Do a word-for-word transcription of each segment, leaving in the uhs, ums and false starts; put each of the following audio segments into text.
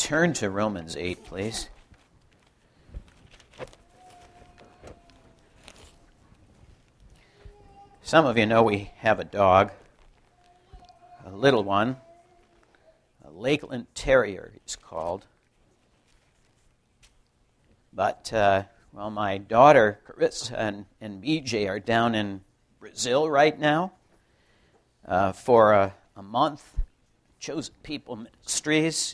turn to Romans eight, please. Some of you know we have a dog, a little one, a Lakeland Terrier he's called. But, uh, well, my daughter, Carissa, and, and B J are down in Brazil right now uh, for a, a month. Chosen People Ministries.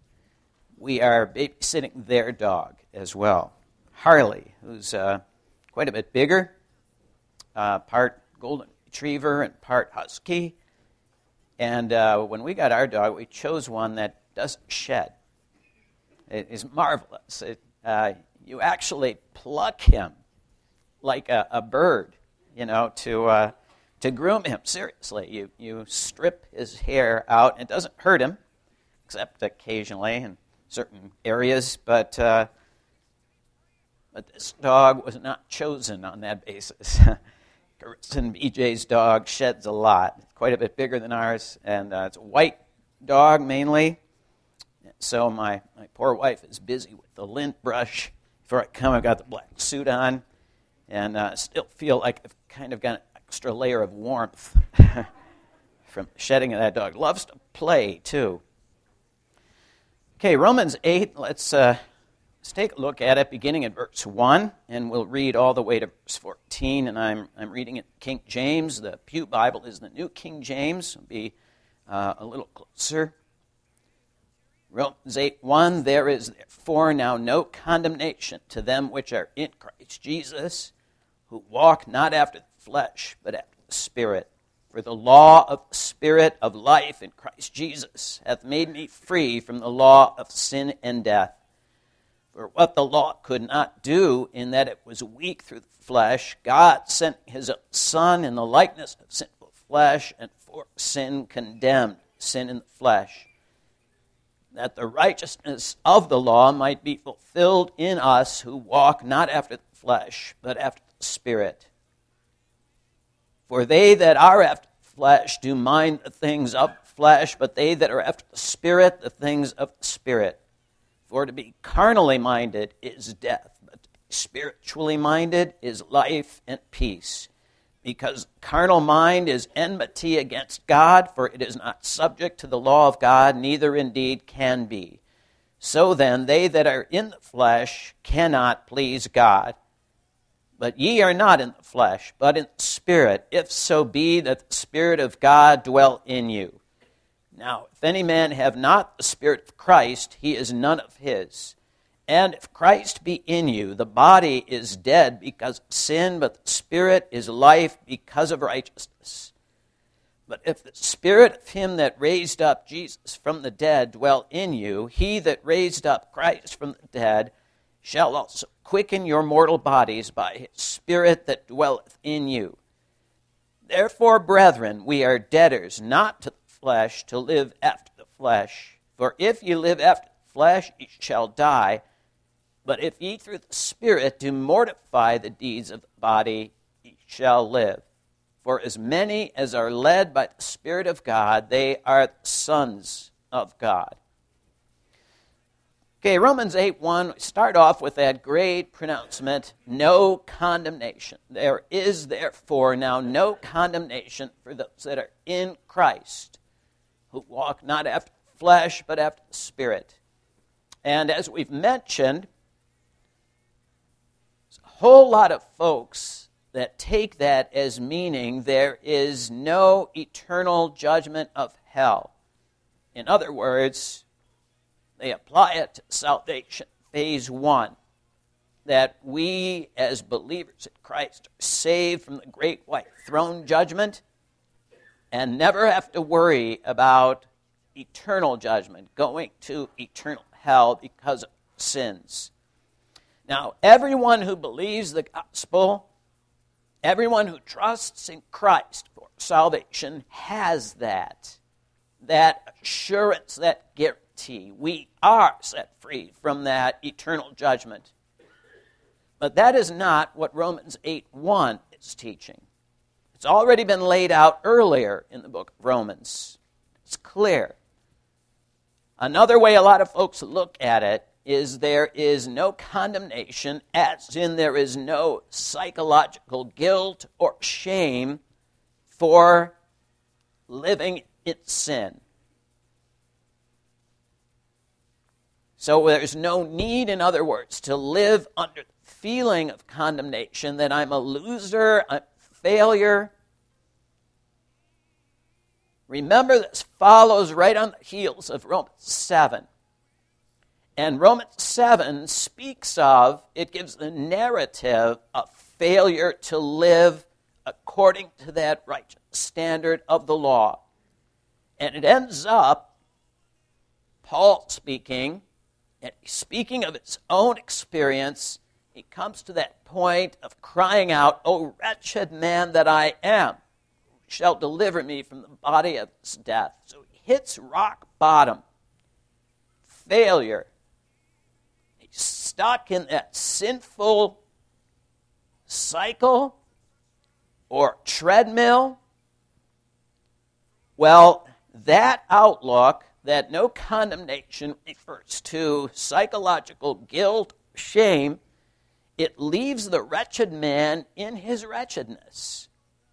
We are babysitting their dog as well, Harley, who's uh, quite a bit bigger, uh, part golden retriever and part husky. And uh, when we got our dog, we chose one that doesn't shed. It is marvelous. It, uh, you actually pluck him like a, a bird, you know, to uh, to groom him. Seriously, you you strip his hair out. It doesn't hurt him, except occasionally in certain areas. But uh, but this dog was not chosen on that basis. Carissa and B J's dog sheds a lot. It's quite a bit bigger than ours, and uh, it's a white dog mainly. So my, my poor wife is busy with the lint brush. Before I come, I've got the black suit on, and I uh, still feel like I've kind of got an extra layer of warmth from shedding of that dog. Loves to play, too. Okay, Romans eight, let's, uh, let's take a look at it, beginning at verse one, and we'll read all the way to verse fourteen, and I'm I'm reading it King James. The Pew Bible is the New King James. It'll be uh, a little closer. Romans eight one, there is therefore now no condemnation to them which are in Christ Jesus, who walk not after the flesh, but after the Spirit. For the law of the Spirit of life in Christ Jesus hath made me free from the law of sin and death. For what the law could not do, in that it was weak through the flesh, God sent his own Son in the likeness of sinful flesh, and for sin condemned sin in the flesh, that the righteousness of the law might be fulfilled in us who walk not after the flesh, but after the Spirit. For they that are after the flesh do mind the things of the flesh, but they that are after the Spirit, the things of the Spirit. For to be carnally minded is death, but to be spiritually minded is life and peace. Because the carnal mind is enmity against God, for it is not subject to the law of God, neither indeed can be. So then, they that are in the flesh cannot please God. But ye are not in the flesh, but in the Spirit, if so be that the Spirit of God dwell in you. Now, if any man have not the Spirit of Christ, he is none of his. And if Christ be in you, the body is dead because of sin, but the Spirit is life because of righteousness. But if the Spirit of him that raised up Jesus from the dead dwell in you, he that raised up Christ from the dead shall also quicken your mortal bodies by his Spirit that dwelleth in you. Therefore, brethren, we are debtors not to the flesh to live after the flesh. For if ye live after the flesh, ye shall die. But if ye through the Spirit do mortify the deeds of the body, ye shall live. For as many as are led by the Spirit of God, they are the sons of God. Okay, Romans eight one, we start off with that great pronouncement, no condemnation. There is therefore now no condemnation for those that are in Christ, who walk not after the flesh, but after the Spirit. And as we've mentioned, a whole lot of folks that take that as meaning there is no eternal judgment of hell. In other words, they apply it to salvation, phase one, that we as believers in Christ are saved from the great white throne judgment and never have to worry about eternal judgment, going to eternal hell because of sins. Now, everyone who believes the gospel, everyone who trusts in Christ for salvation has that, that assurance, that guarantee. We are set free from that eternal judgment. But that is not what Romans eight one is teaching. It's already been laid out earlier in the book of Romans. It's clear. Another way a lot of folks look at it is there is no condemnation, as in there is no psychological guilt or shame for living in sin. So there's no need, in other words, to live under the feeling of condemnation that I'm a loser, I'm a failure. Remember, this follows right on the heels of Romans seven. And Romans seven speaks of, it gives the narrative of failure to live according to that righteous standard of the law. And it ends up, Paul speaking, and speaking of his own experience, he comes to that point of crying out, "O wretched man that I am, who shall deliver me from the body of this death?" So he hits rock bottom. Failure. He's stuck in that sinful cycle or treadmill. Well, that outlook, that no condemnation refers to psychological guilt, shame, it leaves the wretched man in his wretchedness.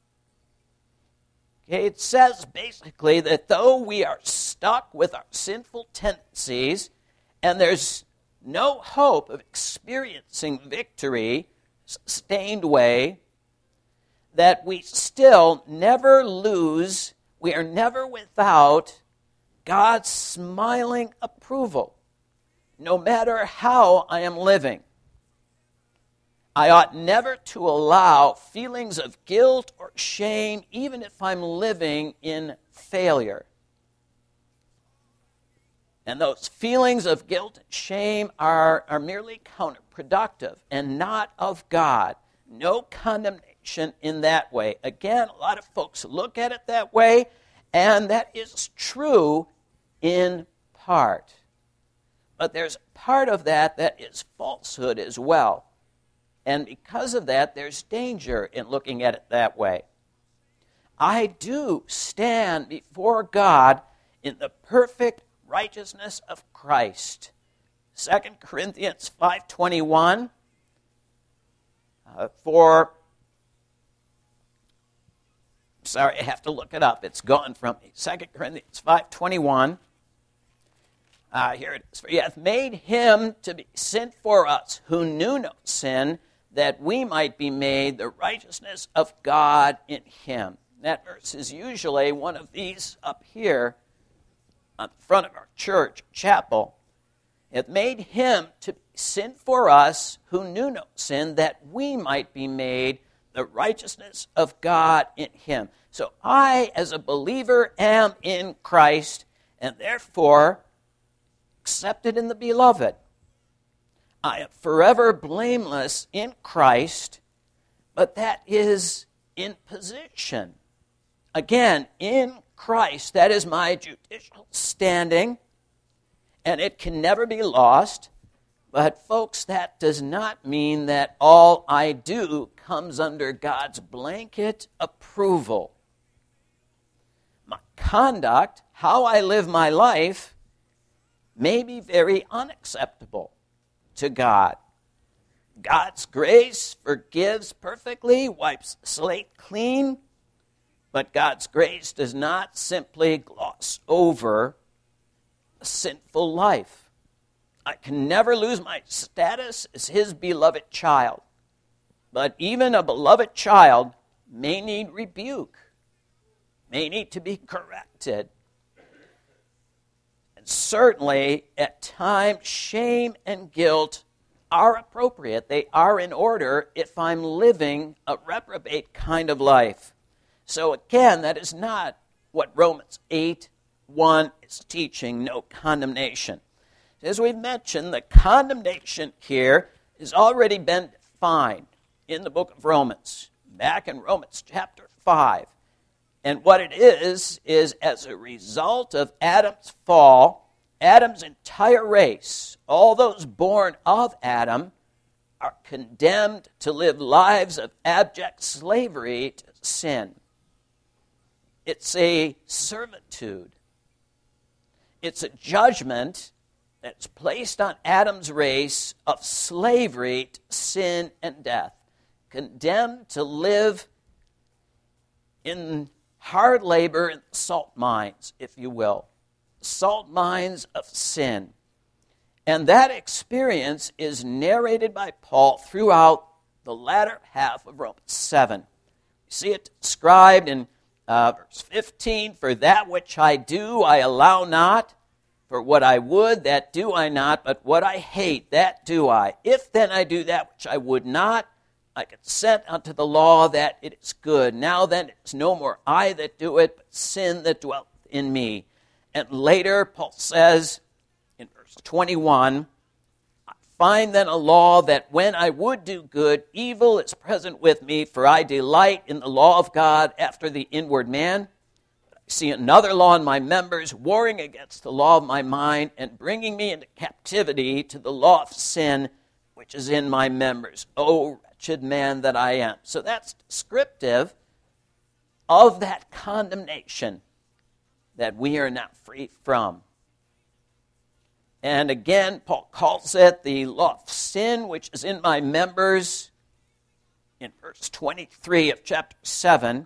Okay, it says basically that though we are stuck with our sinful tendencies and there's no hope of experiencing victory, sustained way, that we still never lose, we are never without God's smiling approval, no matter how I am living. I ought never to allow feelings of guilt or shame, even if I'm living in failure. And those feelings of guilt and shame are, are merely counterproductive and not of God. No condemnation in that way. Again, a lot of folks look at it that way, and that is true in part. But there's a part of that that is falsehood as well. And because of that, there's danger in looking at it that way. I do stand before God in the perfect righteousness of Christ. Second Corinthians five twenty-one, uh, for, sorry, I have to look it up. It's gone from me. Second Corinthians five twenty-one. Uh, here it is. For he hath made him to be sin for us, who knew no sin, that we might be made the righteousness of God in him. That verse is usually one of these up here on the front of our church, chapel. It made him to be sin for us, who knew no sin, that we might be made the righteousness of God in him. So I, as a believer, am in Christ, and therefore accepted in the beloved. I am forever blameless in Christ, but that is in position. Again, in Christ, that is my judicial standing, and it can never be lost. But folks, that does not mean that all I do comes under God's blanket approval. My conduct, how I live my life, may be very unacceptable to God. God's grace forgives perfectly, wipes the slate clean, but God's grace does not simply gloss over a sinful life. I can never lose my status as his beloved child, but even a beloved child may need rebuke, may need to be corrected. Certainly, at times, shame and guilt are appropriate. They are in order if I'm living a reprobate kind of life. So again, that is not what Romans eight one is teaching, no condemnation. As we've mentioned, the condemnation here has already been defined in the book of Romans, back in Romans chapter five. And what it is, is as a result of Adam's fall, Adam's entire race, all those born of Adam, are condemned to live lives of abject slavery to sin. It's a servitude. It's a judgment that's placed on Adam's race of slavery to sin and death, condemned to live in hard labor in salt mines, if you will, salt mines of sin. And that experience is narrated by Paul throughout the latter half of Romans seven. You see it described in uh, verse fifteen, "For that which I do I allow not, for what I would that do I not, but what I hate that do I. If then I do that which I would not, I consent unto the law that it is good. Now then it is no more I that do it, but sin that dwelleth in me." And later Paul says in verse twenty-one, "I find then a law that when I would do good, evil is present with me, for I delight in the law of God after the inward man. But I see another law in my members, warring against the law of my mind, and bringing me into captivity to the law of sin, which is in my members. O wretched man that I am." So that's descriptive of that condemnation that we are now free from. And again, Paul calls it the law of sin, which is in my members, in verse twenty-three of chapter seven.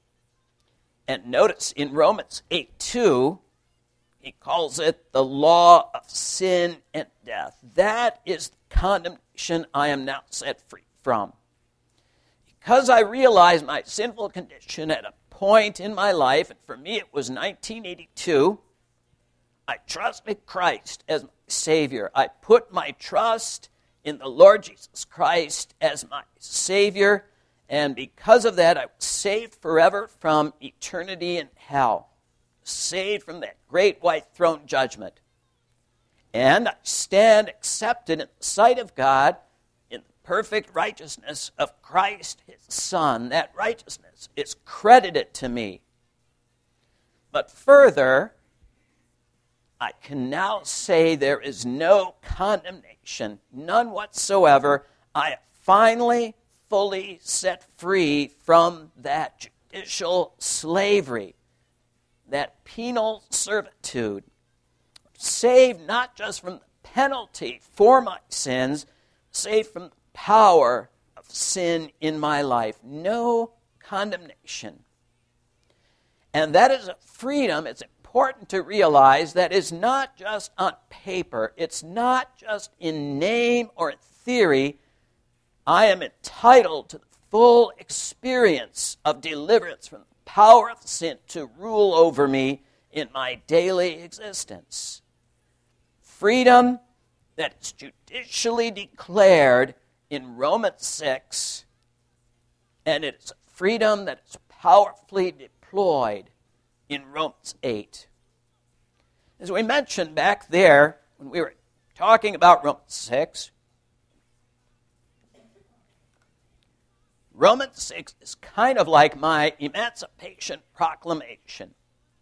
And notice in Romans eight two, he calls it the law of sin and death. That is the condemnation I am now set free from. Because I realize my sinful condition at a point in my life, and for me it was nineteen eighty-two, I trusted Christ as my Savior. I put my trust in the Lord Jesus Christ as my Savior, and because of that I was saved forever from eternity in hell, saved from that great white throne judgment. And I stand accepted in the sight of God in the perfect righteousness of Christ, his Son. That righteousness is credited to me. But further, I can now say there is no condemnation, none whatsoever. I am finally, fully set free from that judicial slavery, that penal servitude. Saved not just from the penalty for my sins, saved from the power of sin in my life. No condemnation. And that is a freedom. It's important to realize that is not just on paper. It's not just in name or in theory. I am entitled to the full experience of deliverance from the power of sin to rule over me in my daily existence. Freedom that is judicially declared in Romans six, and it is a freedom that is powerfully deployed in Romans eight. As we mentioned back there when we were talking about Romans six, Romans six is kind of like my Emancipation Proclamation.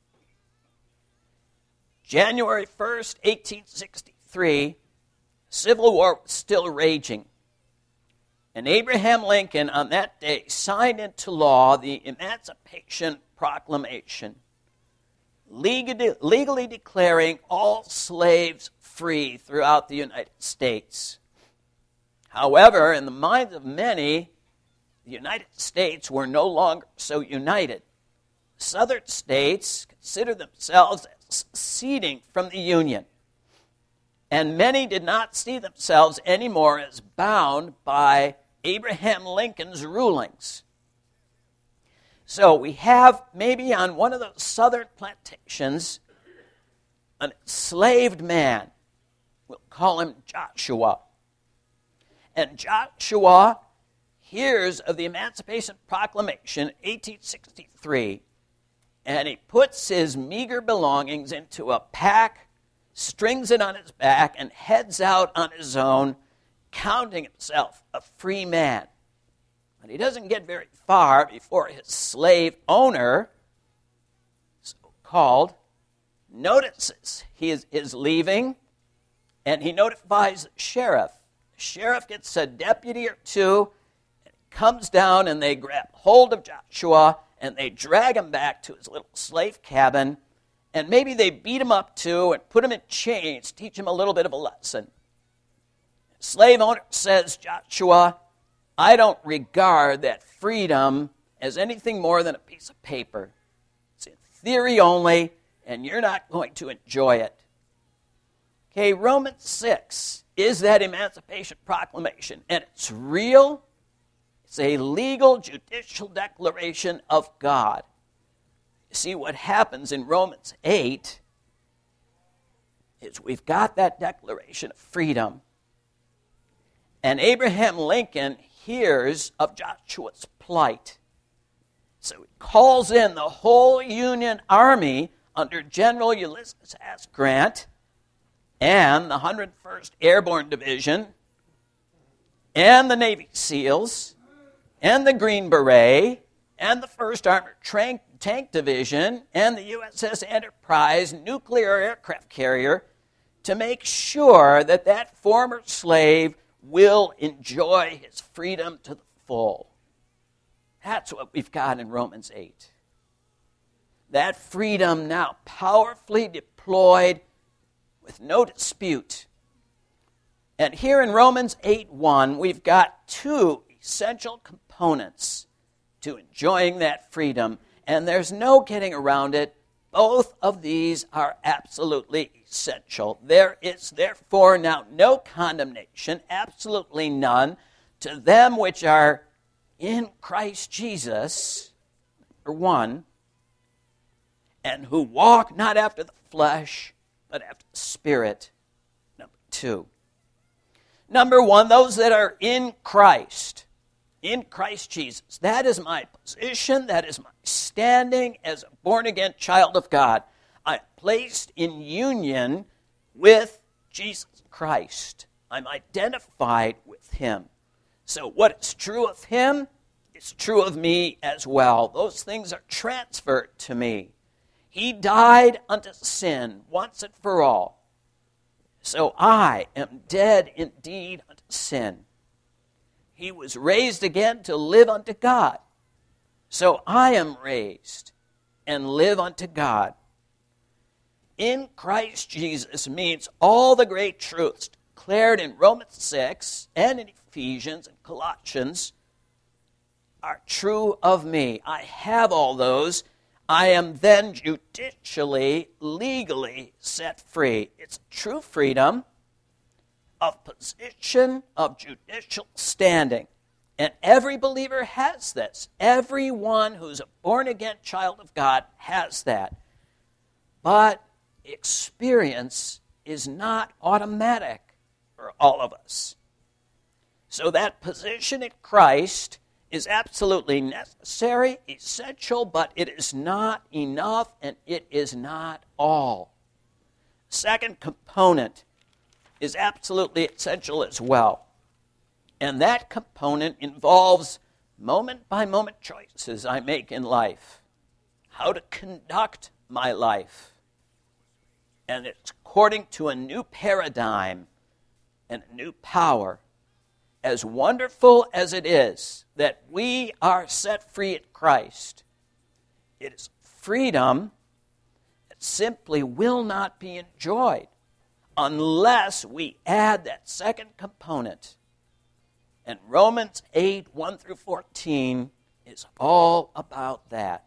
January first, eighteen sixty-three, Civil War was still raging. And Abraham Lincoln on that day signed into law the Emancipation Proclamation, legally, legally declaring all slaves free throughout the United States. However, in the minds of many, the United States were no longer so united. Southern states considered themselves as seceding from the Union, and many did not see themselves anymore as bound by Abraham Lincoln's rulings. So we have maybe on one of those southern plantations an enslaved man. We'll call him Joshua. And Joshua hears of the Emancipation Proclamation, eighteen sixty-three, and he puts his meager belongings into a pack, strings it on his back, and heads out on his own, counting himself a free man. But he doesn't get very far before his slave owner, so-called, notices he is, is leaving, and he notifies the sheriff. The sheriff gets a deputy or two, and comes down, and they grab hold of Joshua, and they drag him back to his little slave cabin, And maybe they beat him up too and put him in chains, teach him a little bit of a lesson. Slave owner says, Joshua, I don't regard that freedom as anything more than a piece of paper. It's in theory only, and you're not going to enjoy it. Okay, Romans six is that Emancipation Proclamation, and it's real. It's a legal judicial declaration of God. You see, what happens in Romans eight is we've got that declaration of freedom. And Abraham Lincoln hears of Joshua's plight. So he calls in the whole Union Army under General Ulysses S. Grant and the one hundred first Airborne Division and the Navy SEALs and the Green Beret and the first Armored Tank, Tank Division and the U S S Enterprise nuclear aircraft carrier to make sure that that former slave will enjoy his freedom to the full. That's what we've got in Romans eight. That freedom now powerfully deployed with no dispute. And here in Romans eight one, we've got two essential components to enjoying that freedom, and there's no getting around it. Both of these are absolutely essential. There is therefore now no condemnation, absolutely none, to them which are in Christ Jesus, number one, and who walk not after the flesh, but after the Spirit, number two. Number one, those that are in Christ, in Christ Jesus. That is my position, that is my standing as a born-again child of God. I'm placed in union with Jesus Christ. I'm identified with Him. So what is true of Him is true of me as well. Those things are transferred to me. He died unto sin once and for all. So I am dead indeed unto sin. He was raised again to live unto God. So I am raised and live unto God. In Christ Jesus means all the great truths declared in Romans six and in Ephesians and Colossians are true of me. I have all those. I am then judicially, legally set free. It's true freedom of position, of judicial standing. And every believer has this. Everyone who's a born-again child of God has that. But experience is not automatic for all of us. So that position in Christ is absolutely necessary, essential, but it is not enough and it is not all. Second component is absolutely essential as well. And that component involves moment-by-moment choices I make in life, how to conduct my life. And it's according to a new paradigm and a new power. As wonderful as it is that we are set free in Christ, it is freedom that simply will not be enjoyed unless we add that second component. And Romans eight, one through fourteen is all about that.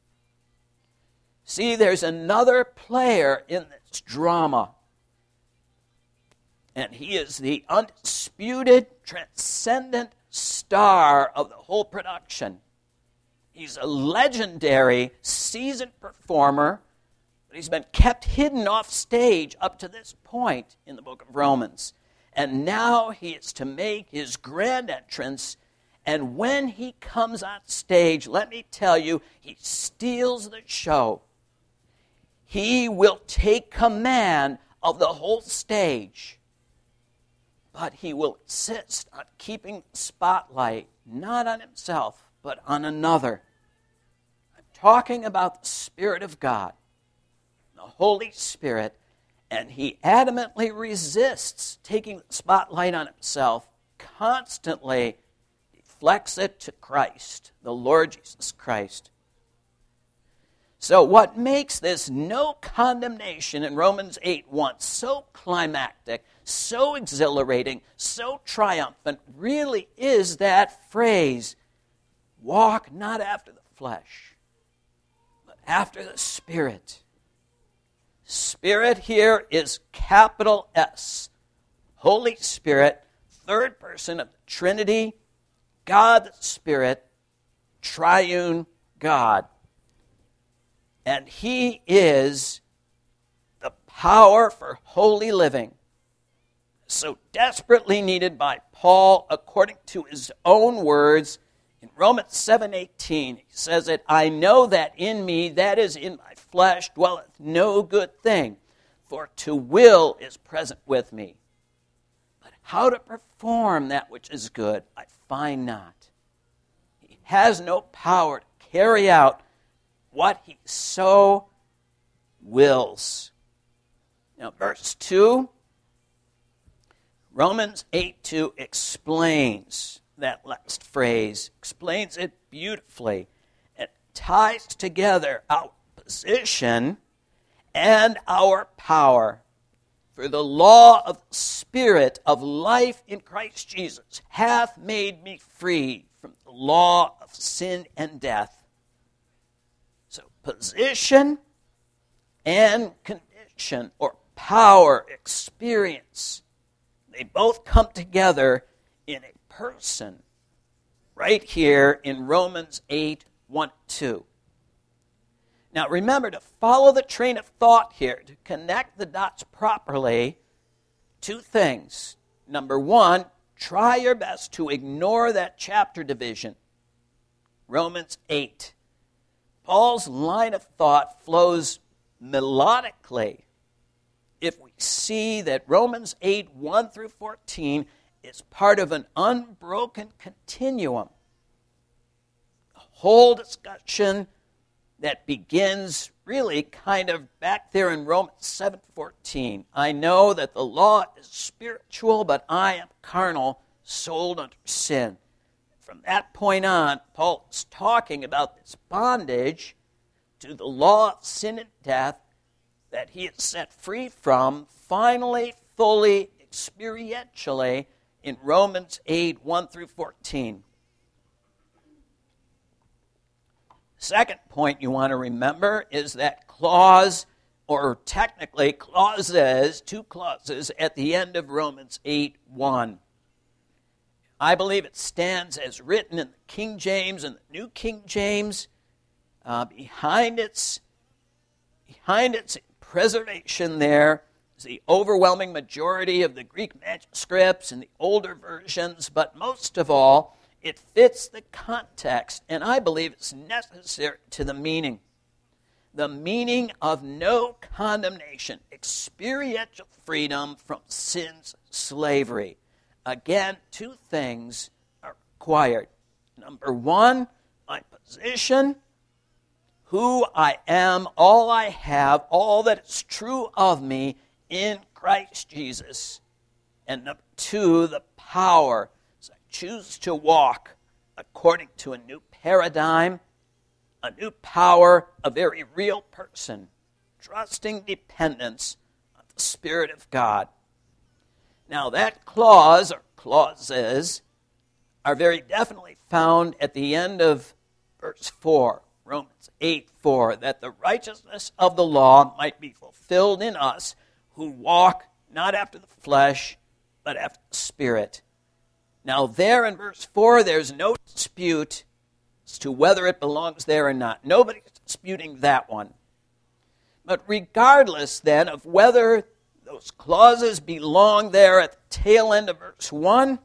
See, there's another player in this drama. And he is the undisputed, transcendent star of the whole production. He's a legendary, seasoned performer, but he's been kept hidden off stage up to this point in the book of Romans. And now he is to make his grand entrance, and when he comes on stage, let me tell you, he steals the show. He will take command of the whole stage. But he will insist on keeping the spotlight not on himself, but on another. I'm talking about the Spirit of God, the Holy Spirit, and he adamantly resists taking the spotlight on himself, constantly deflects it to Christ, the Lord Jesus Christ. So what makes this no condemnation in Romans eight one so climactic, so exhilarating, so triumphant really is that phrase, walk not after the flesh, but after the Spirit. Spirit here is capital S. Holy Spirit, third person of the Trinity, God the Spirit, triune God. And He is the power for holy living, so desperately needed by Paul according to his own words. In Romans seven eighteen, he says it, I know that in me, that is in my flesh, dwelleth no good thing, for to will is present with me. But how to perform that which is good, I find not. He has no power to carry out what he so wills. Now, verse two, Romans eight two explains that last phrase, explains it beautifully. It ties together our position and our power. For the law of the Spirit of life in Christ Jesus hath made me free from the law of sin and death. So position and condition, or power, experience, they both come together in a person right here in Romans eight one two. Now remember, to follow the train of thought here, to connect the dots properly, two things. Number one, try your best to ignore that chapter division. Romans eight. Paul's line of thought flows melodically if we see that Romans eight one through fourteen is part of an unbroken continuum. A whole discussion that begins really kind of back there in Romans seven fourteen. I know that the law is spiritual, but I am carnal, sold under sin. From that point on, Paul is talking about this bondage to the law of sin and death that he is set free from, finally, fully, experientially, in Romans eight one through fourteen. Second point you want to remember is that clause, or technically clauses, two clauses at the end of Romans eight one. I believe it stands as written in the King James and the New King James. Uh, behind its behind its preservation there is the overwhelming majority of the Greek manuscripts and the older versions, but most of all, it fits the context, and I believe it's necessary to the meaning. The meaning of no condemnation, experiential freedom from sin's slavery. Again, two things are required. Number one, my position, who I am, all I have, all that is true of me in Christ Jesus. And number two, the power. So I choose to walk according to a new paradigm, a new power, a very real person, trusting dependence on the Spirit of God. Now that clause, or clauses, are very definitely found at the end of verse four, Romans eight four, that the righteousness of the law might be fulfilled in us who walk not after the flesh, but after the Spirit. Now there in verse four, there's no dispute as to whether it belongs there or not. Nobody's disputing that one. But regardless then of whether those clauses belong there at the tail end of verse one,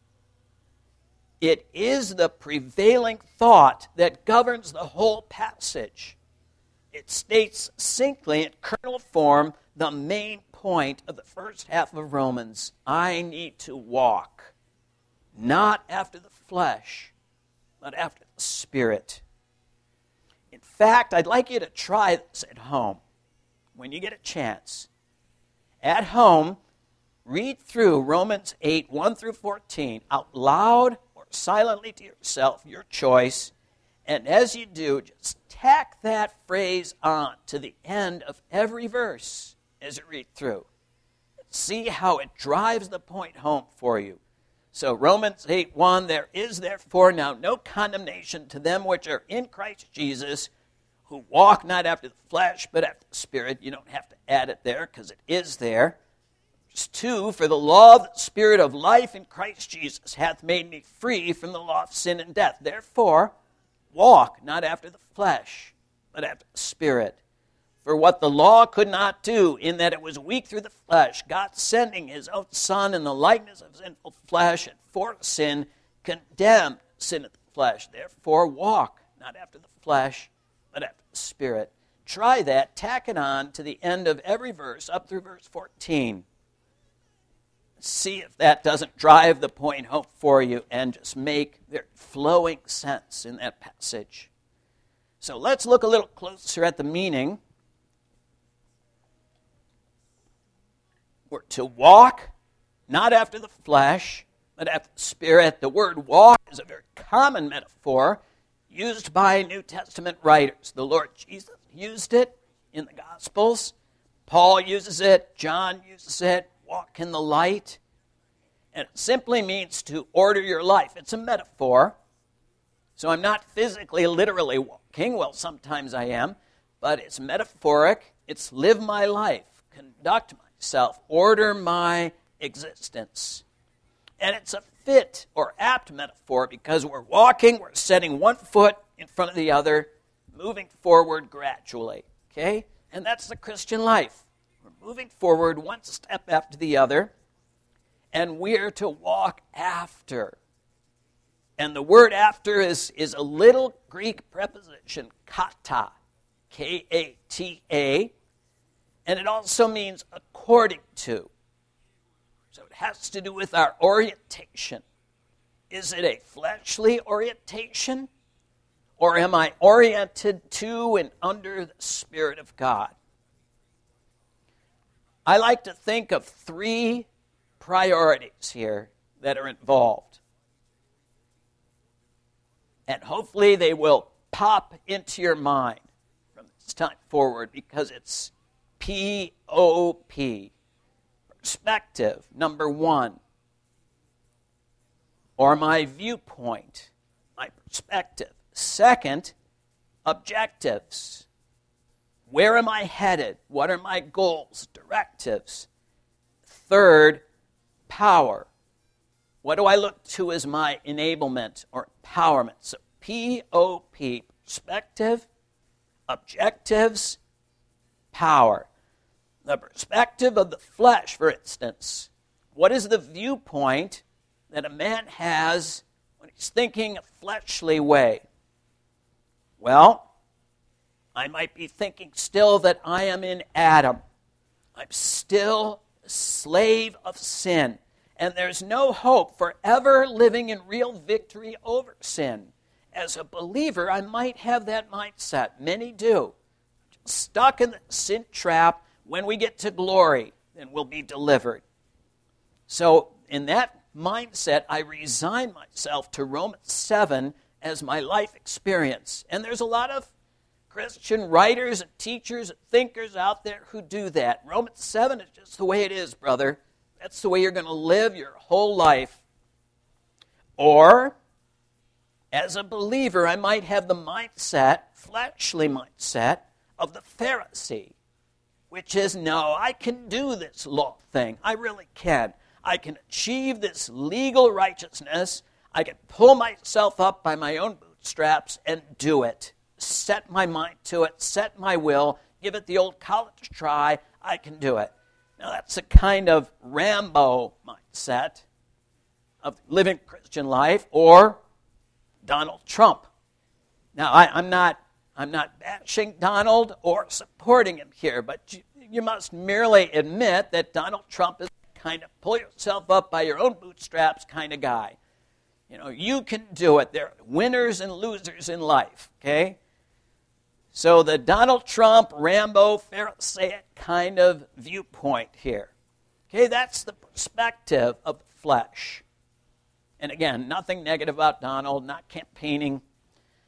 it is the prevailing thought that governs the whole passage. It states succinctly in kernel form the main point of the first half of Romans. I need to walk, not after the flesh, but after the Spirit. In fact, I'd like you to try this at home when you get a chance. At home, read through Romans eight one through fourteen out loud or silently to yourself, your choice, And as you do, just tack that phrase on to the end of every verse as you read through. See how it drives the point home for you. So Romans eight one, there is therefore now no condemnation to them which are in Christ Jesus, who walk not after the flesh, but after the Spirit. You don't have to add it there because it is there. Verse two, for the law of the Spirit of life in Christ Jesus hath made me free from the law of sin and death. Therefore, walk not after the flesh, but after the Spirit. For what the law could not do, in that it was weak through the flesh, God sending his own Son in the likeness of sinful flesh, and for sin, condemned sin of the flesh. Therefore, walk not after the flesh, but after the Spirit. Try that, tack it on to the end of every verse, up through verse fourteen. See if that doesn't drive the point home for you and just make very flowing sense in that passage. So let's look a little closer at the meaning. We're to walk, not after the flesh, but after the Spirit. The word walk is a very common metaphor used by New Testament writers. The Lord Jesus used it in the Gospels. Paul uses it. John uses it. Walk in the light. And it simply means to order your life. It's a metaphor. So I'm not physically, literally walking. Well, sometimes I am. But it's metaphoric. It's live my life, conduct myself, order my existence. And it's a fit or apt metaphor because we're walking, we're setting one foot in front of the other, moving forward gradually. Okay? And that's the Christian life. We're moving forward one step after the other, and we're to walk after. And the word after is, is a little Greek preposition, kata, K A T A, and it also means according to. So it has to do with our orientation. Is it a fleshly orientation, or am I oriented to and under the Spirit of God? I like to think of three priorities here that are involved. And hopefully they will pop into your mind from this time forward because it's P O P. Perspective, number one. Or my viewpoint, my perspective. Second, objectives. Where am I headed? What are my goals, directives? Third, power. What do I look to as my enablement or empowerment? So P O P, perspective, objectives, power. The perspective of the flesh, for instance. What is the viewpoint that a man has when he's thinking a fleshly way? Well, I might be thinking still that I am in Adam. I'm still a slave of sin. And there's no hope for ever living in real victory over sin. As a believer, I might have that mindset. Many do. Stuck in the sin trap. When we get to glory, then we'll be delivered. So in that mindset, I resign myself to Romans seven as my life experience. And there's a lot of Christian writers and teachers and thinkers out there who do that. Romans seven is just the way it is, brother. That's the way you're going to live your whole life. Or, as a believer, I might have the mindset, fleshly mindset, of the Pharisee, which is, no, I can do this law thing. I really can. I can achieve this legal righteousness. I can pull myself up by my own bootstraps and do it. Set my mind to it, set my will, give it the old college try. I can do it. Now, that's a kind of Rambo mindset of living Christian life, or Donald Trump. Now, I, I'm not I'm not bashing Donald or supporting him here, but you, you must merely admit that Donald Trump is kind of pull yourself up by your own bootstraps kind of guy. You know, you can do it. There are winners and losers in life, okay? So the Donald Trump, Rambo, Pharisaic kind of viewpoint here. Okay, that's the perspective of the flesh. And again, nothing negative about Donald, not campaigning.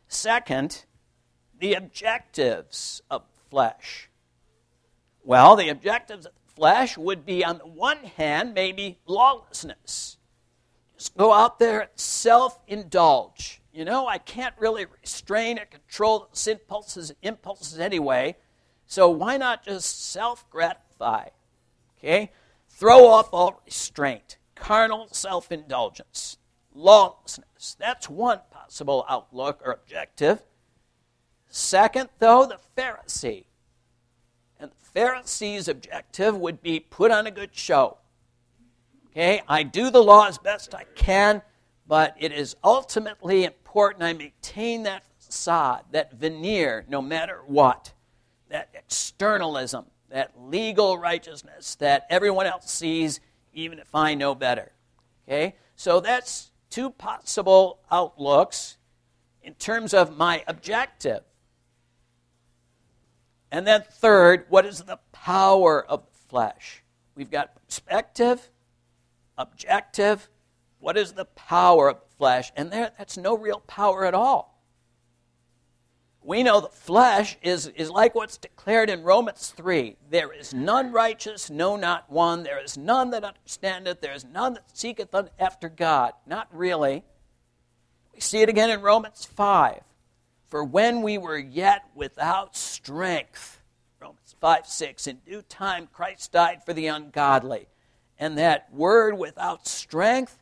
Second, the objectives of the flesh. Well, the objectives of the flesh would be, on the one hand, maybe lawlessness. Just go out there and self-indulge. You know, I can't really restrain or control those impulses, impulses anyway, so why not just self-gratify? Okay? Throw off all restraint, carnal self-indulgence, lawlessness. That's one possible outlook or objective. Second, though, the Pharisee. And the Pharisee's objective would be put on a good show. Okay, I do the law as best I can, but it is ultimately important I maintain that facade, that veneer, no matter what, that externalism, that legal righteousness that everyone else sees, even if I know better. Okay, so that's two possible outlooks in terms of my objective. And then third, what is the power of the flesh? We've got perspective, objective. What is the power of the flesh? And there, that's no real power at all. We know the flesh is, is like what's declared in Romans three. There is none righteous, no, not one. There is none that understandeth. There is none that seeketh after God. Not really. We see it again in Romans five. For when we were yet without strength, Romans five six, in due time Christ died for the ungodly. And that word without strength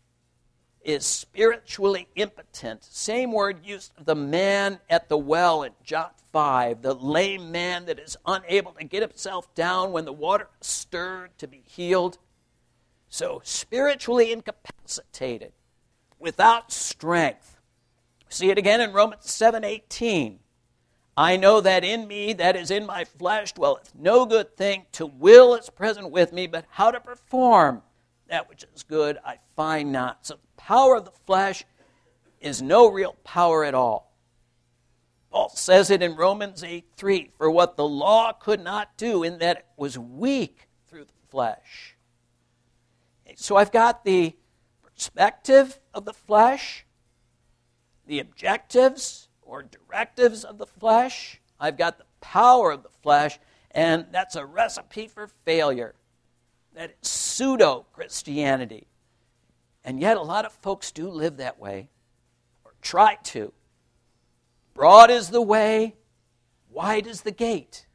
is spiritually impotent. Same word used of the man at the well in John five, the lame man that is unable to get himself down when the water is stirred to be healed. So spiritually incapacitated, without strength. See it again in Romans seven eighteen. I know that in me, that is in my flesh, dwelleth no good thing. To will is present with me, but how to perform that which is good I find not. So the power of the flesh is no real power at all. Paul says it in Romans eight three, for what the law could not do, in that it was weak through the flesh. So I've got the perspective of the flesh, the objectives or directives of the flesh. I've got the power of the flesh, and that's a recipe for failure. That is pseudo-Christianity. And yet a lot of folks do live that way, or try to. Broad is the way, wide is the gate.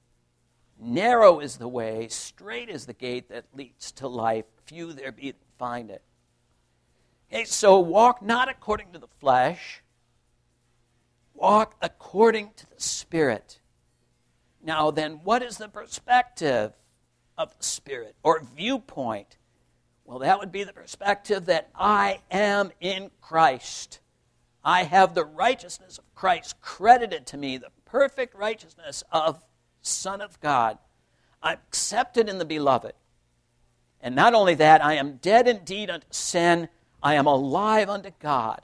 Narrow is the way, straight is the gate that leads to life. Few there be that find it. Okay, so walk not according to the flesh, walk according to the Spirit. Now then, what is the perspective of the Spirit, or viewpoint? Well, that would be the perspective that I am in Christ. I have the righteousness of Christ credited to me, the perfect righteousness of Son of God. I'm accepted in the Beloved. And not only that, I am dead indeed unto sin, I am alive unto God.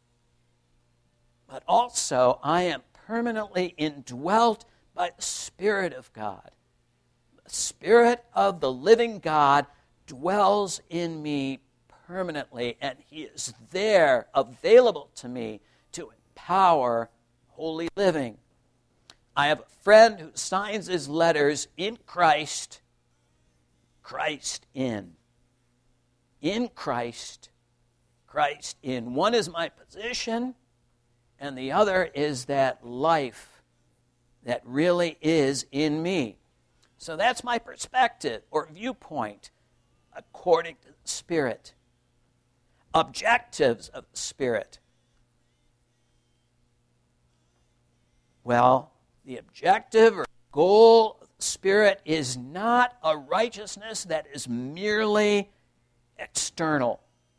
But also, I am permanently indwelt by the Spirit of God. The Spirit of the living God dwells in me permanently, and He is there, available to me, to empower holy living. I have a friend who signs his letters in Christ, Christ in. In Christ, Christ in. One is my position, and the other is that life that really is in me. So that's my perspective or viewpoint according to the Spirit. Objectives of the Spirit. Well, the objective or goal of the Spirit is not a righteousness that is merely external.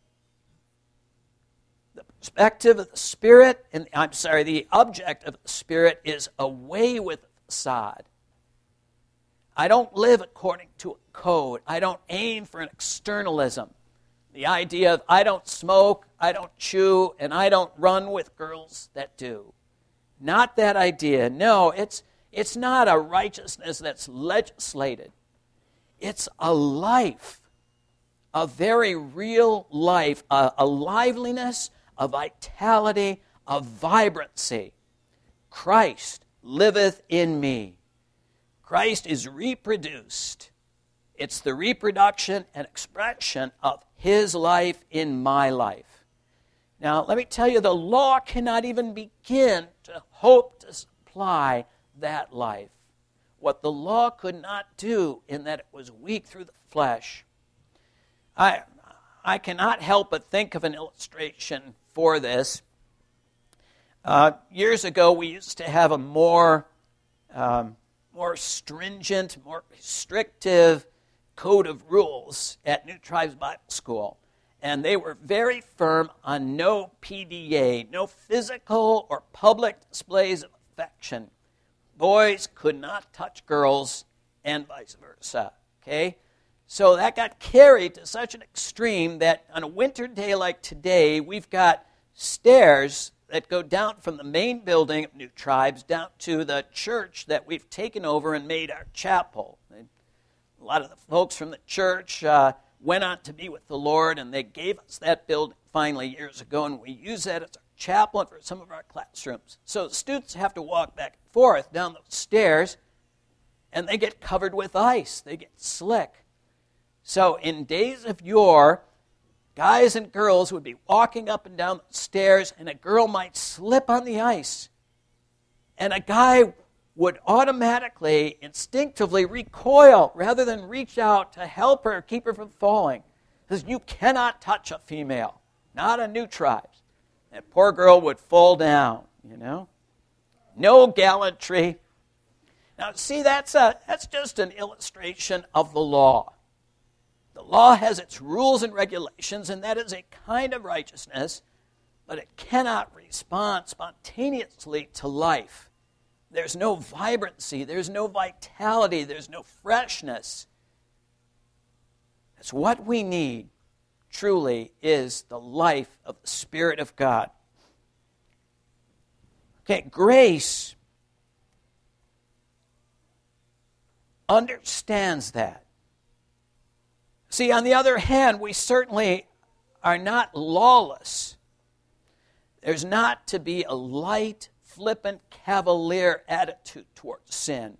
The perspective of the Spirit, and I'm sorry, the object of the Spirit is away with the facade. I don't live according to a code. I don't aim for an externalism. The idea of I don't smoke, I don't chew, and I don't run with girls that do. Not that idea. No, it's it's not a righteousness that's legislated. It's a life, a very real life, a, a liveliness, a vitality, of vibrancy. Christ liveth in me. Christ is reproduced. It's the reproduction and expression of his life in my life. Now, let me tell you, the law cannot even begin to hope to supply that life. What the law could not do in that it was weak through the flesh. I, I cannot help but think of an illustration for this. Uh, years ago, we used to have a more, um, more stringent, more restrictive code of rules at New Tribes Bible School. And they were very firm on no P D A, no physical or public displays of affection. Boys could not touch girls and vice versa, okay? So that got carried to such an extreme that on a winter day like today, we've got stairs that go down from the main building of New Tribes down to the church that we've taken over and made our chapel. A lot of the folks from the church uh, went on to be with the Lord, and they gave us that building finally years ago, and we use that as our chapel and for some of our classrooms. So the students have to walk back and forth down those stairs, and they get covered with ice. They get slick. So in days of yore, guys and girls would be walking up and down the stairs, and a girl might slip on the ice, and a guy would automatically, instinctively recoil rather than reach out to help her, keep her from falling. Because you cannot touch a female, not a New Tribes. That poor girl would fall down, you know. No gallantry. Now, see, that's a that's just an illustration of the law. The law has its rules and regulations, and that is a kind of righteousness, but it cannot respond spontaneously to life. There's no vibrancy, there's no vitality, there's no freshness. It's what we need, truly, is the life of the Spirit of God. Okay, grace understands that. See, on the other hand, we certainly are not lawless. There's not to be a light, flippant, cavalier attitude towards sin.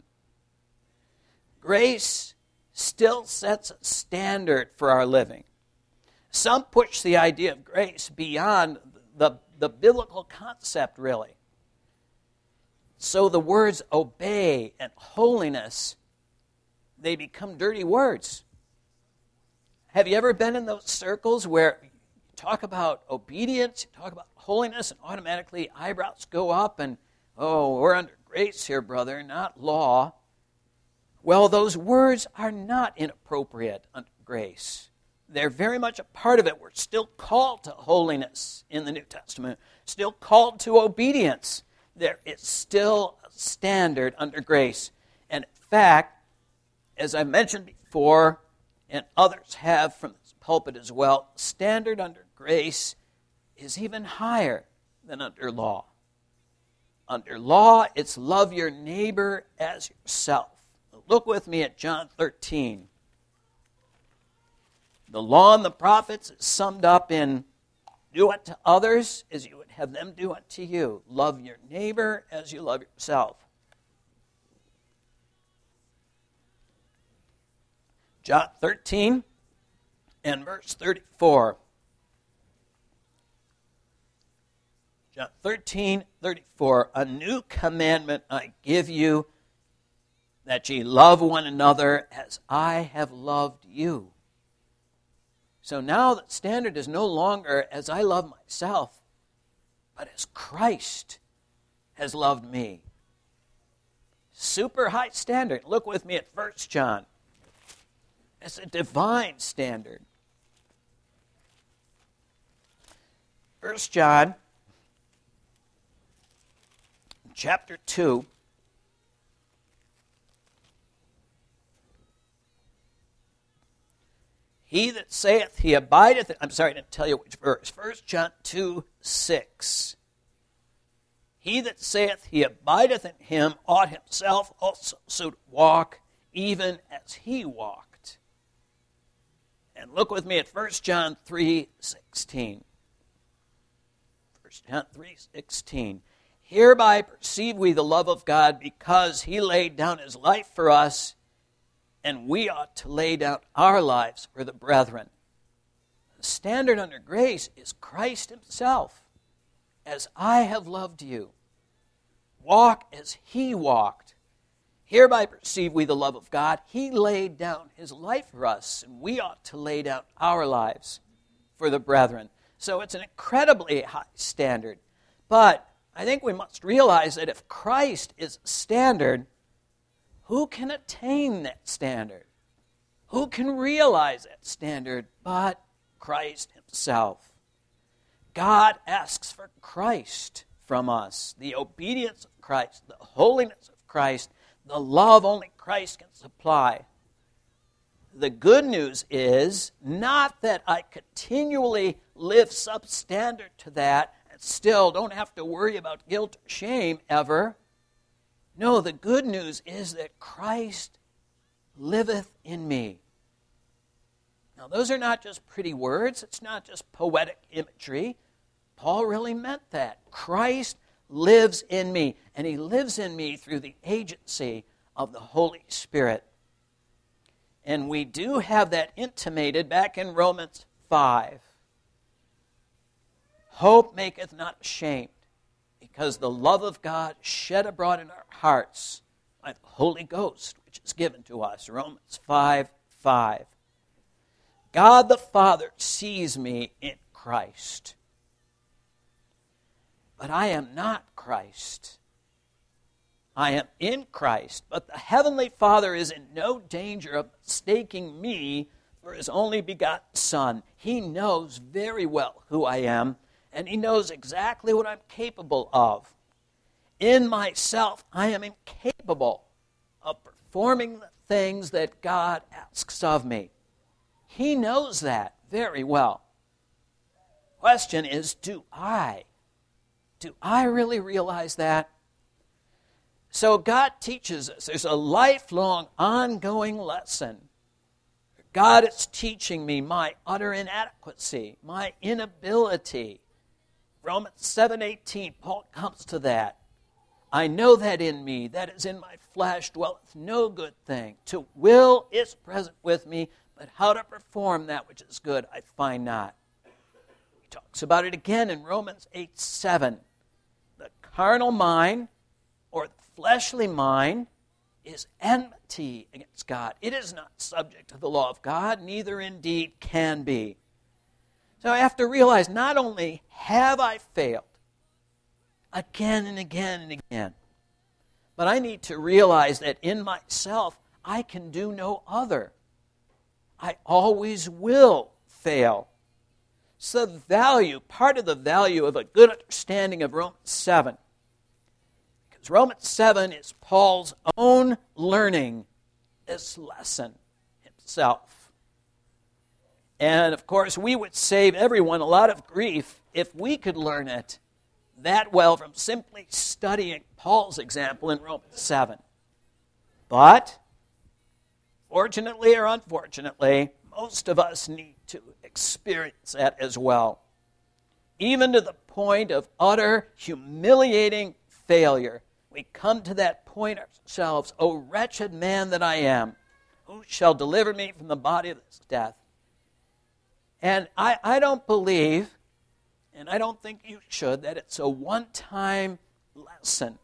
Grace still sets a standard for our living. Some push the idea of grace beyond the, the biblical concept, really. So the words obey and holiness, they become dirty words. Have you ever been in those circles where you talk about obedience, you talk about holiness, and automatically eyebrows go up and, oh, we're under grace here, brother, not law. Well, those words are not inappropriate under grace. They're very much a part of it. We're still called to holiness in the New Testament, still called to obedience. There is still a standard under grace. And in fact, as I mentioned before, and others have from this pulpit as well, standard under grace is even higher than under law. Under law, it's love your neighbor as yourself. Look with me at John thirteen. The law and the prophets is summed up in do unto others as you would have them do unto you. Love your neighbor as you love yourself. John thirteen and verse thirty-four. John thirteen, thirty-four. A new commandment I give you, that ye love one another as I have loved you. So now the standard is no longer as I love myself, but as Christ has loved me. Super high standard. Look with me at First John. It's a divine standard. First John, chapter two. He that saith he abideth, I'm sorry, I didn't tell you which verse. First John two, six. He that saith he abideth in him ought himself also so to walk, even as he walked. And look with me at First John three, sixteen. Hebrews three sixteen. Hereby perceive we the love of God, because he laid down his life for us, and we ought to lay down our lives for the brethren. The standard under grace is Christ himself. As I have loved you, walk as he walked. Hereby perceive we the love of God. He laid down his life for us, and we ought to lay down our lives for the brethren. So it's an incredibly high standard. But I think we must realize that if Christ is a standard, who can attain that standard? Who can realize that standard but Christ himself? God asks for Christ from us, the obedience of Christ, the holiness of Christ, the love only Christ can supply. The good news is not that I continually live substandard to that and still don't have to worry about guilt or shame ever. No, the good news is that Christ liveth in me. Now, those are not just pretty words. It's not just poetic imagery. Paul really meant that. Christ lives in me, and he lives in me through the agency of the Holy Spirit. And we do have that intimated back in Romans five. Hope maketh not ashamed, because the love of God shed abroad in our hearts by the Holy Ghost, which is given to us. Romans five five. God the Father sees me in Christ. But I am not Christ. I am in Christ, but the Heavenly Father is in no danger of mistaking me for his only begotten Son. He knows very well who I am, and he knows exactly what I'm capable of. In myself, I am incapable of performing the things that God asks of me. He knows that very well. Question is, do I? Do I really realize that? So God teaches us. There's a lifelong, ongoing lesson. God is teaching me my utter inadequacy, my inability. Romans seven eighteen, Paul comes to that. I know that in me, that is in my flesh, dwelleth no good thing. To will is present with me, but how to perform that which is good I find not. He talks about it again in Romans eight seven. The carnal mind, or the fleshly mind, is enmity against God. It is not subject to the law of God, neither indeed can be. So I have to realize, not only have I failed again and again and again, but I need to realize that in myself I can do no other. I always will fail. So the value, part of the value of a good understanding of Romans seven, because Romans seven is Paul's own learning this lesson himself. And of course, we would save everyone a lot of grief if we could learn it that well from simply studying Paul's example in Romans seven. But, fortunately or unfortunately, most of us need to experience that as well. Even to the point of utter humiliating failure. We come to that point ourselves, O wretched man that I am, who shall deliver me from the body of this death? And I, I don't believe, and I don't think you should, that it's a one-time lesson.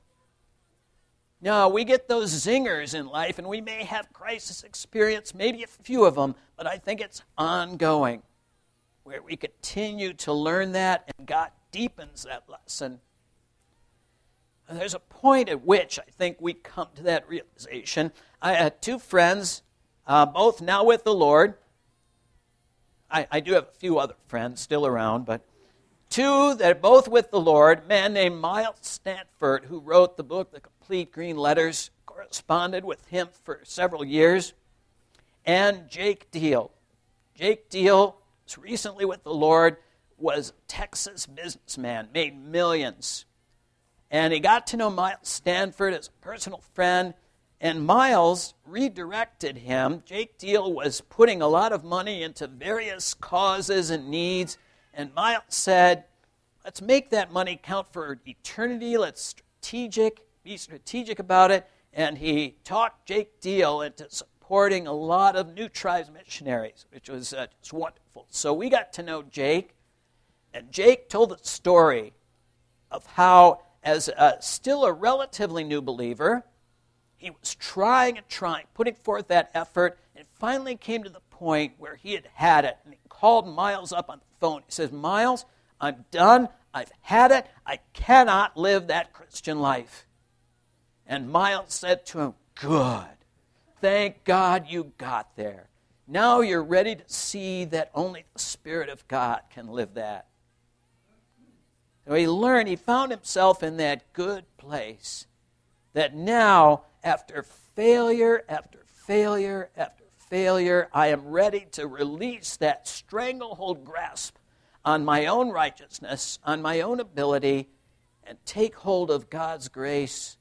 No, we get those zingers in life, and we may have crisis experience, maybe a few of them, but I think it's ongoing, where we continue to learn that, and God deepens that lesson. And there's a point at which I think we come to that realization. I had two friends, uh, both now with the Lord. I, I do have a few other friends still around, but two that are both with the Lord, a man named Miles Stanford, who wrote the book, The Complete Green Letters, corresponded with him for several years, and Jake Deal. Jake Deal was recently with the Lord, was a Texas businessman, made millions. And he got to know Miles Stanford as a personal friend, and Miles redirected him. Jake Deal was putting a lot of money into various causes and needs, and Miles said, Let's make that money count for eternity. Let's strategic, be strategic about it. And he talked Jake Deal into supporting a lot of New Tribes missionaries, which was uh, just wonderful. So we got to know Jake, and Jake told the story of how, as a, still a relatively new believer, he was trying and trying, putting forth that effort, and finally came to the point where he had had it. And he called Miles up on the phone. He says, Miles, I'm done. I've had it. I cannot live that Christian life. And Miles said to him, good. Thank God you got there. Now you're ready to see that only the Spirit of God can live that. So he learned, he found himself in that good place that now, after failure after failure after failure, I am ready to release that stranglehold grasp on my own righteousness, on my own ability, and take hold of God's grace.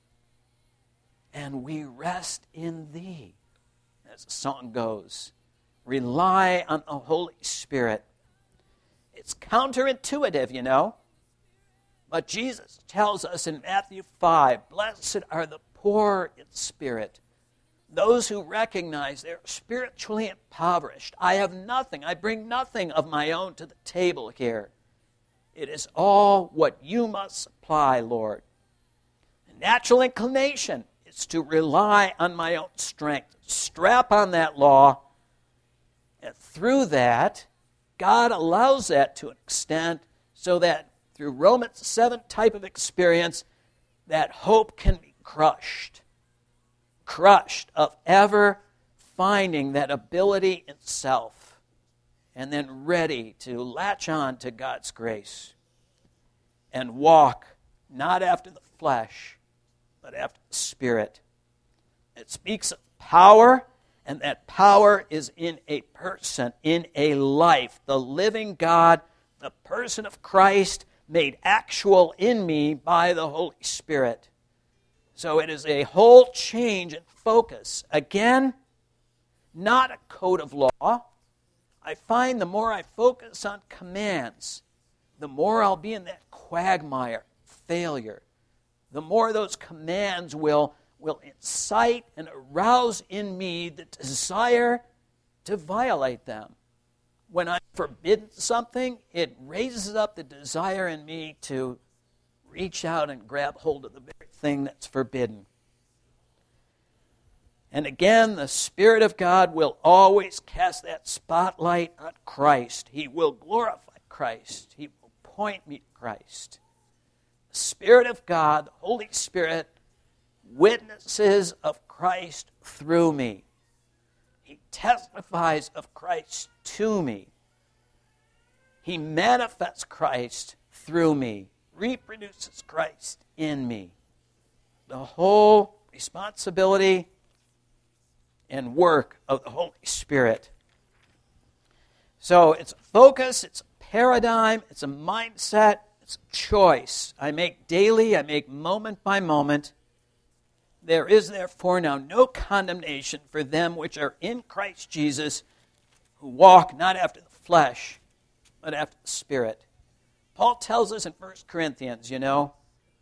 And we rest in thee, as the song goes. Rely on the Holy Spirit. It's counterintuitive, you know. But Jesus tells us in Matthew five, blessed are the poor in spirit, those who recognize they're spiritually impoverished. I have nothing. I bring nothing of my own to the table here. It is all what you must supply, Lord. The natural inclination is to rely on my own strength, strap on that law, and through that, God allows that to an extent so that through Romans seven type of experience, that hope can be crushed. Crushed of ever finding that ability in self and then ready to latch on to God's grace and walk not after the flesh, but after the Spirit. It speaks of power, and that power is in a person, in a life. The living God, the person of Christ, made actual in me by the Holy Spirit. So it is a whole change in focus. Again, not a code of law. I find the more I focus on commands, the more I'll be in that quagmire, failure. The more those commands will, will incite and arouse in me the desire to violate them. When I'm forbidden something, it raises up the desire in me to reach out and grab hold of the very thing that's forbidden. And again, the Spirit of God will always cast that spotlight on Christ. He will glorify Christ. He will point me to Christ. The Spirit of God, the Holy Spirit, witnesses of Christ through me. He testifies of Christ to me. He manifests Christ through me, reproduces Christ in me. The whole responsibility and work of the Holy Spirit. So it's a focus, it's a paradigm, it's a mindset, it's a choice. I make daily, I make moment by moment. There is therefore now no condemnation for them which are in Christ Jesus, who walk not after the flesh, but after the Spirit. Paul tells us in First Corinthians, you know,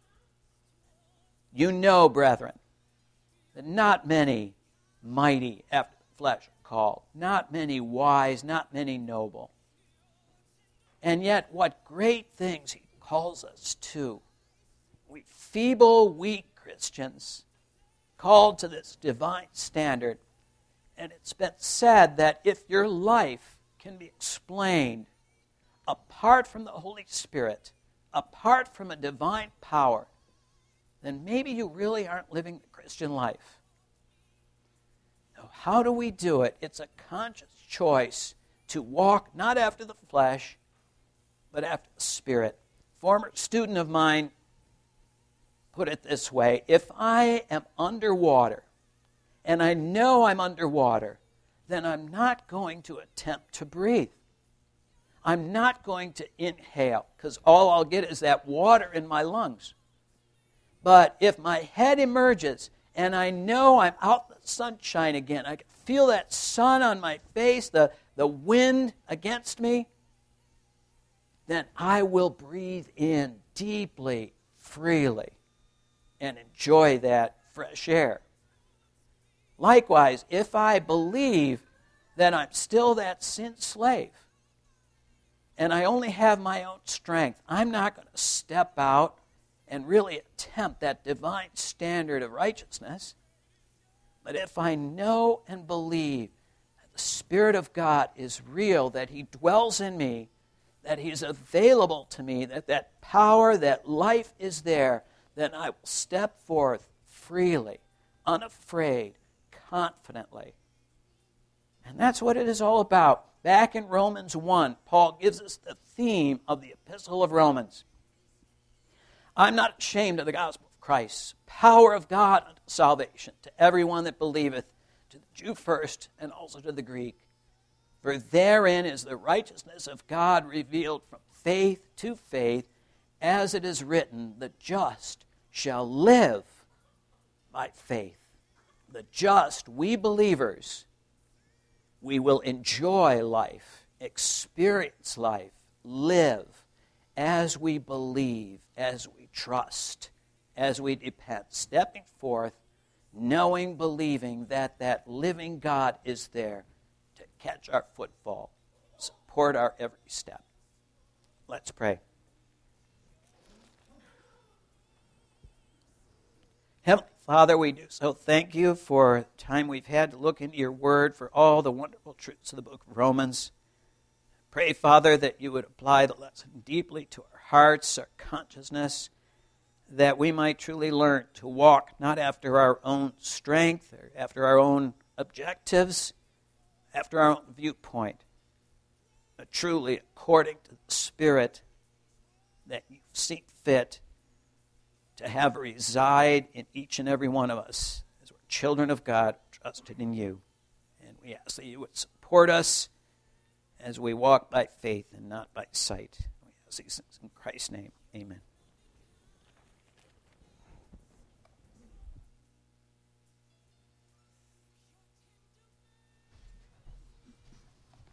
you know, brethren, that not many mighty after the flesh are called, not many wise, not many noble. And yet, what great things he calls us to. We feeble, weak Christians, called to this divine standard. And it's been said that if your life can be explained apart from the Holy Spirit, apart from a divine power, then maybe you really aren't living the Christian life. Now, how do we do it? It's a conscious choice to walk not after the flesh, but after the Spirit. A former student of mine put it this way: if I am underwater, and I know I'm underwater, then I'm not going to attempt to breathe. I'm not going to inhale, because all I'll get is that water in my lungs. But if my head emerges, and I know I'm out in the sunshine again, I can feel that sun on my face, the, the wind against me, then I will breathe in deeply, freely, and enjoy that fresh air. Likewise, if I believe that I'm still that sin slave, and I only have my own strength, I'm not going to step out and really attempt that divine standard of righteousness. But if I know and believe that the Spirit of God is real, that He dwells in me, that He's available to me, that that power, that life is there, then I will step forth freely, unafraid, confidently. And that's what it is all about. Back in Romans one, Paul gives us the theme of the Epistle of Romans. I'm not ashamed of the gospel of Christ, power of God unto salvation to everyone that believeth, to the Jew first, and also to the Greek. For therein is the righteousness of God revealed from faith to faith, as it is written, the just shall live by faith. The just, we believers, we will enjoy life, experience life, live as we believe, as we trust, as we depend, stepping forth, knowing, believing that that living God is there to catch our footfall, support our every step. Let's pray. Heavenly Father, we do so thank you for the time we've had to look into your word, for all the wonderful truths of the book of Romans. Pray, Father, that you would apply the lesson deeply to our hearts, our consciousness, that we might truly learn to walk not after our own strength or after our own objectives, after our own viewpoint, but truly according to the Spirit that you've seen fit to have reside in each and every one of us as we're children of God, trusted in you. And we ask that you would support us as we walk by faith and not by sight. We ask these things in Christ's name. Amen.